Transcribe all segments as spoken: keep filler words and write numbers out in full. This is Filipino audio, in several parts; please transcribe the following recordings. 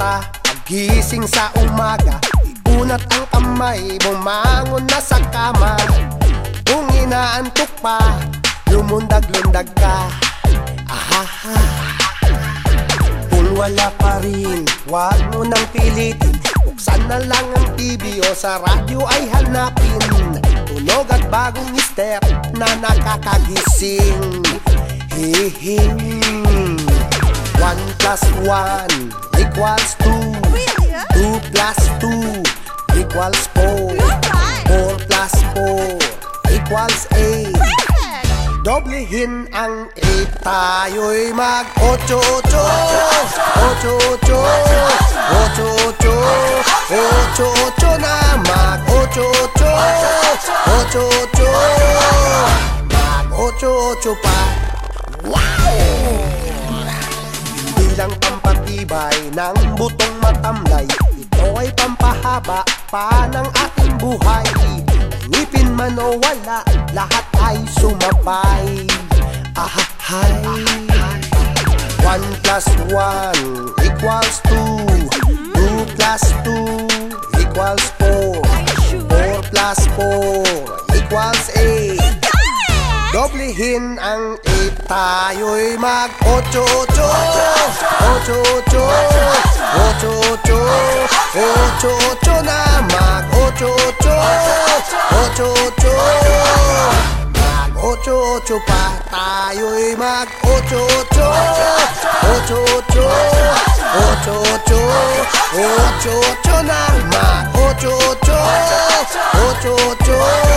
mata, pagising sa umaga, iunat ang kamay, bumangon na sa kama. Kung inaantok pa, lumundag-lundag ka. Ahaha. Kung wala pa rin, huwag mo nang pilitin, buksan na lang ang T V o sa radyo ay hanapin tunog at bagong step na nakakagising. Hihing. One plus one equals two. Two plus two equals four. Four plus four equals eight. Doblehin ang eight, tayo'y mag ocho-ocho. Ocho-ocho, ocho-ocho, ocho-ocho na mag ocho-ocho. Ocho-ocho, mag ocho-ocho pa. Wow! Hindi lang pampatibay ng butong matamlay, ito ay pampahaba pa ng ating buhay. Ngipin man o wala, lahat ay sumabay. Ahahay. One plus one equals two. Two plus two equals four. Four plus four equals eight. Doblehin ang eight, tayo'y mag ocho-ocho. Ocho-ocho, ocho-ocho, ocho-ocho na mag ocho-ocho. Ocho-ocho, mag ocho-ocho pa, tayo'y mag ocho-ocho. Ocho-ocho, ocho-ocho, ocho-ocho na mag ocho-ocho. Ocho-ocho,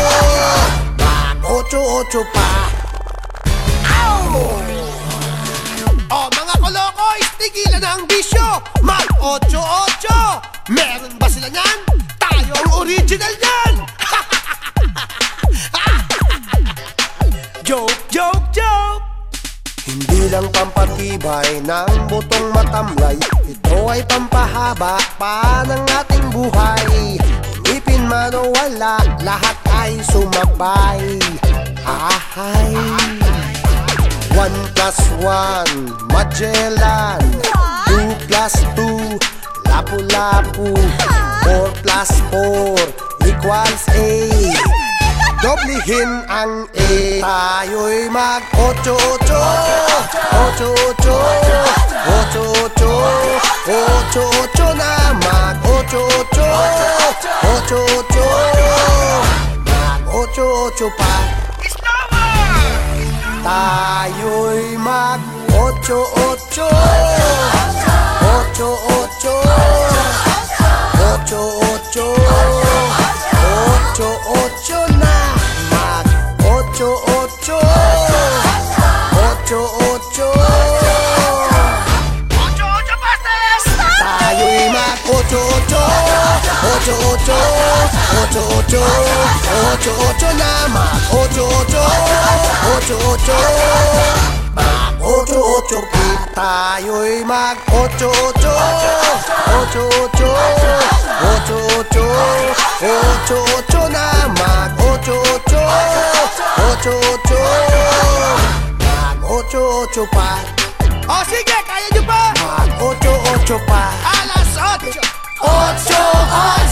ocho-ocho pa. Ow! Oh, mga kolokoy, tigilan ang bisyo. Mag ocho-ocho. Meron ba sila niyan? Tayo ang original niyan. Joke, joke, joke. Hindi lang pampatibay ng butong matamlay, ito ay pampahaba pa ng ating buhay. Ngipin man o wala, lahat ay sumabay. Ahay. One plus one, Magellan. Two plus two, Lapu-Lapu. Four plus four equals eight. Doblehin ang eight, tayo'y mag ocho-ocho. Ocho-ocho, ocho-ocho, ocho-ocho na mag ocho-ocho. Ocho-ocho, mag ocho-ocho pa. Tayo'y mag ocho-ocho. Ocho-ocho, ocho-ocho, ocho-ocho na mag ocho-ocho. Ocho-ocho, ocho-ocho pastes. Tayo'y mag ocho-ocho. Ocho-ocho, ocho-ocho, ocho-ocho na mag ocho-ocho. Ocho-ocho, mag ocho-ocho pa, tayo'y mag ocho-ocho. Ocho-ocho, ocho-ocho, ocho-ocho na mag ocho-ocho. Ocho-ocho, mag ocho-ocho pa. O sige, kaya nyo pa? Mag ocho-ocho pa. Alas ocho. Ocho, ocho.